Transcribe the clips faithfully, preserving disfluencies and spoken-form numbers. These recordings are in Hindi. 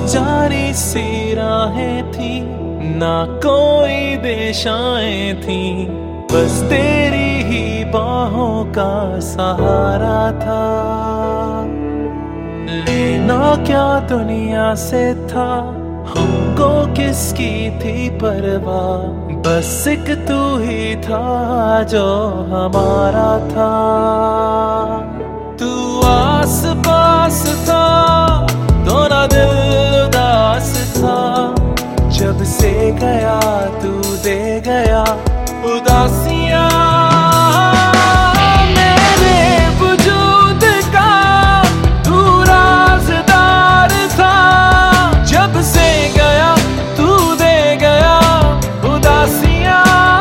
जारी सी राहें थी, ना कोई दिशाएं थी, बस तेरी ही बाहों का सहारा था। लेना क्या दुनिया से था, हमको किसकी थी परवाह, बस एक तू ही था जो हमारा था। तू आस पास था तो ना दिल उदास था, जब से गया तू दे गया उदासियां। मेरे वजूद का तू राज़दार था, जब से गया तू दे गया उदासियां।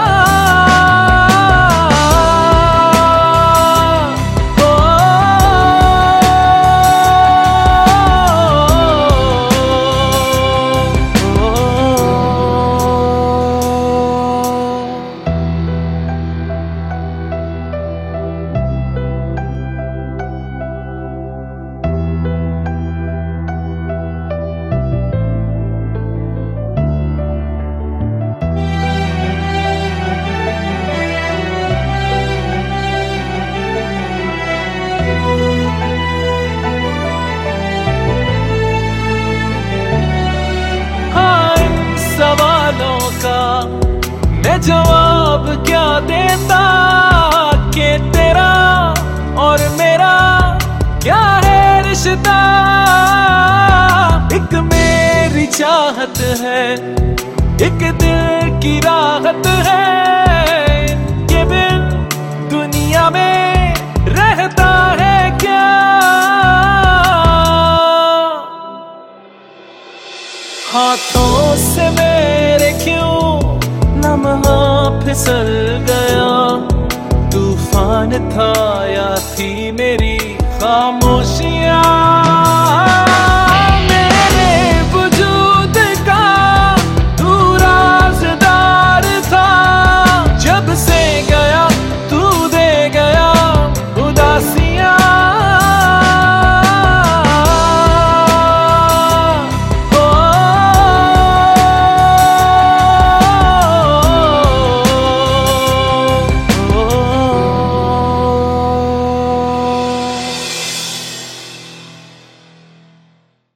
सवालों का मैं जवाब क्या देता, कि तेरा और मेरा क्या है रिश्ता। एक मेरी चाहत है, एक दिल की राहत है, के बिन दुनिया में रहता है क्या। हाथों से मेरे क्यों लम्हा फिसल गया, तूफान था या थी मेरी खामोशी।